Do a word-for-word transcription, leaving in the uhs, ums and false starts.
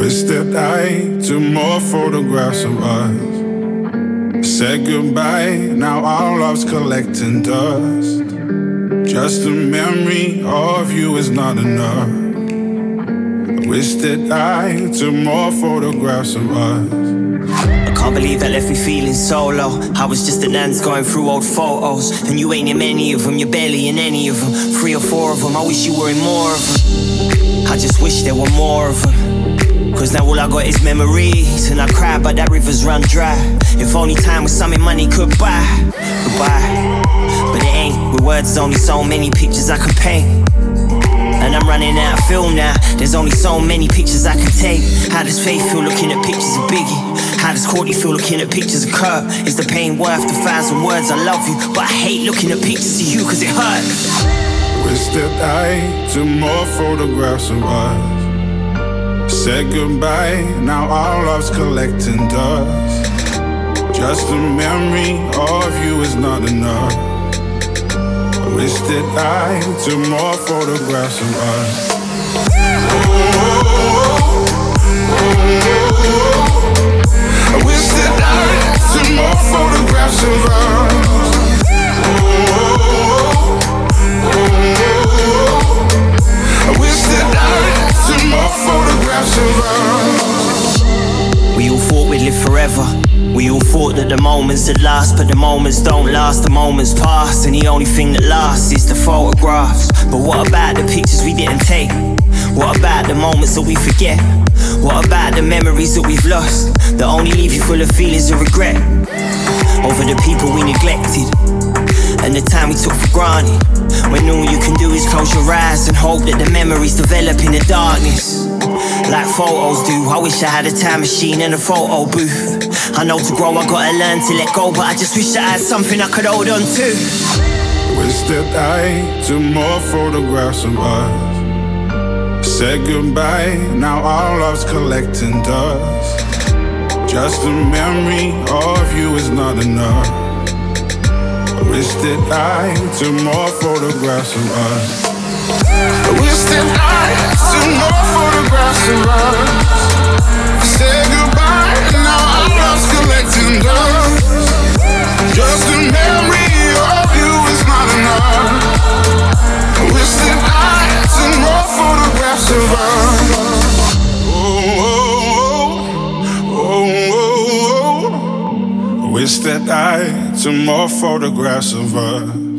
Wish that I took more photographs of us. Said goodbye, now our love's collecting dust. Just a memory of you is not enough. I wish that I took more photographs of us. I can't believe that left me feeling so low. I was just an ant going through old photos, and you ain't in many of them, you're barely in any of them. Three or four of them, I wish you were in more of them. I just wish there were more of them. Cause now all I got is memories, and I cry but that river's run dry. If only time was something money could buy. Goodbye, but it ain't. With words there's only so many pictures I can paint, and I'm running out of film now. There's only so many pictures I can take. How does Faith feel looking at pictures of Biggie? How does Courtney feel looking at pictures of Kurt? Is the pain worth the thousand words I love you? But I hate looking at pictures of you cause it hurts. Wish that I took more photographs of us. Said goodbye, now our love's collecting dust. Just a memory of you is not enough. I wish that I took more photographs of us. I wish that I took more photographs of us. I wish that I took more photographs of us. We all thought we'd live forever. We all thought that the moments would last, but the moments don't last, the moments pass, and the only thing that lasts is the photographs. But what about the pictures we didn't take? What about the moments that we forget? What about the memories that we've lost, that only leave you full of feelings of regret? Over the people we neglected, and the time we took for granted, when all you can do is close your eyes and hope that the memories develop in the darkness, like photos do. I wish I had a time machine and a photo booth. I know to grow I gotta learn to let go, but I just wish I had something I could hold on to. Wish that I took more photographs of us. Said goodbye, now our love's collecting dust. Just a memory of you is not enough. I wish that I took more photographs of us. I wish that I took more photographs of us. Said goodbye, now our love's collecting dust. Just a memory of you is not enough. I wish that I took more photographs of us. Wish that I took more photographs of us.